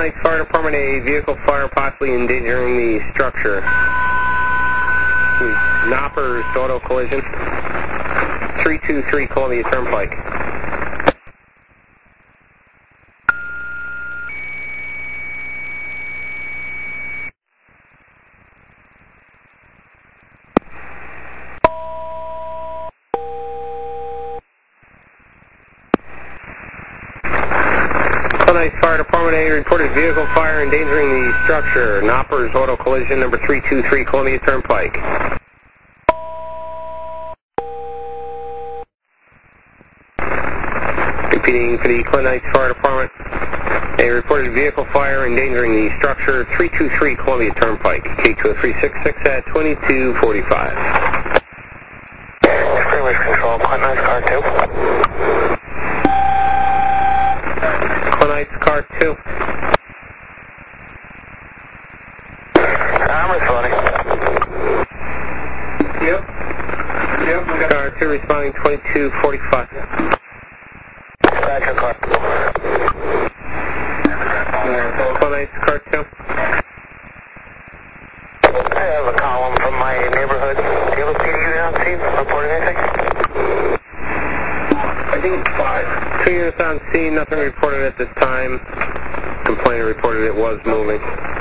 Heights Fire Department, a vehicle fire possibly endangering the structure. Knoppers auto collision. 323 Columbia Turnpike. Heights Fire Department, a reported vehicle fire endangering the structure. Knoppers auto collision number 323 Columbia Turnpike. Repeating for the Clinton Heights Fire Department, a reported vehicle fire endangering the structure 323 Columbia Turnpike. K20366 at 2245. Freeway control, Clinton Heights car 2. Car 2. I'm responding. Yep. Car 2 responding 2245. Dispatcher car 2. Car 2. I have a column from my neighborhood. Do you have a PD unit on scene reporting anything? I think it's 5. 2 units on scene, nothing reported at this time. Complainant reported it was moving.